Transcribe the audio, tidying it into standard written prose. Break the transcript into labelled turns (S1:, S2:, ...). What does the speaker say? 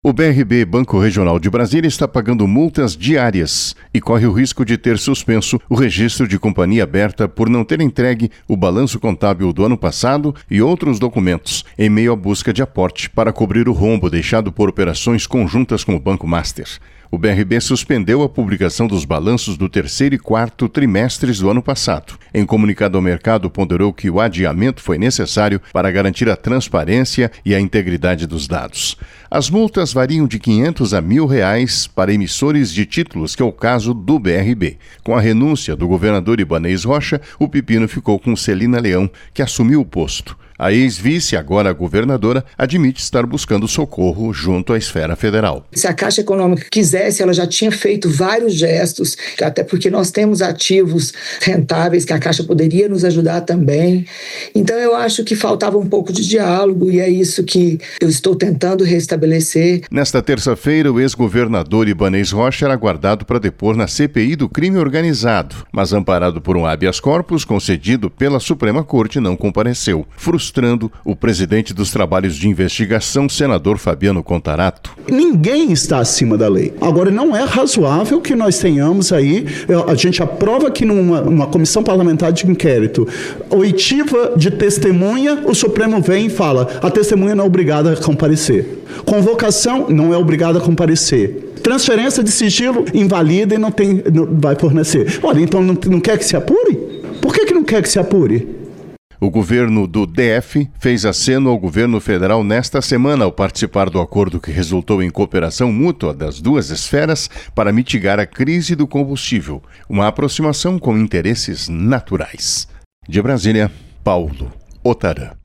S1: O BRB, Banco Regional de Brasília, está pagando multas diárias e corre o risco de ter suspenso o registro de companhia aberta por não ter entregue o balanço contábil do ano passado e outros documentos, em meio à busca de aporte para cobrir o rombo deixado por operações conjuntas com o Banco Master. O BRB suspendeu a publicação dos balanços do terceiro e quarto trimestres do ano passado. Em comunicado ao mercado, ponderou que o adiamento foi necessário para garantir a transparência e a integridade dos dados. As multas variam de R$ 500 a R$ 1.000 para emissores de títulos, que é o caso do BRB. Com a renúncia do governador Ibanez Rocha, o pepino ficou com Celina Leão, que assumiu o posto. A ex-vice, agora governadora, admite estar buscando socorro junto à esfera federal.
S2: Se a Caixa Econômica quisesse, ela já tinha feito vários gestos, até porque nós temos ativos rentáveis que a Caixa poderia nos ajudar também. Então eu acho que faltava um pouco de diálogo e é isso que eu estou tentando restabelecer.
S1: Nesta terça-feira, o ex-governador Ibanez Rocha era aguardado para depor na CPI do crime organizado, mas amparado por um habeas corpus concedido pela Suprema Corte, não compareceu, frustrando o presidente dos trabalhos de investigação, senador Fabiano Contarato.
S3: Ninguém está acima da lei. Agora, não é razoável que nós tenhamos aí, a gente aprova que numa comissão parlamentar de inquérito, oitiva de testemunha, o Supremo vem e fala, a testemunha não é obrigada a comparecer. Convocação não é obrigada a comparecer. Transferência de sigilo invalida e não vai fornecer. Olha, então não quer que se apure? Por que não quer que se apure?
S1: O governo do DF fez aceno ao governo federal nesta semana ao participar do acordo que resultou em cooperação mútua das duas esferas para mitigar a crise do combustível, uma aproximação com interesses naturais. De Brasília, Paulo Otarã.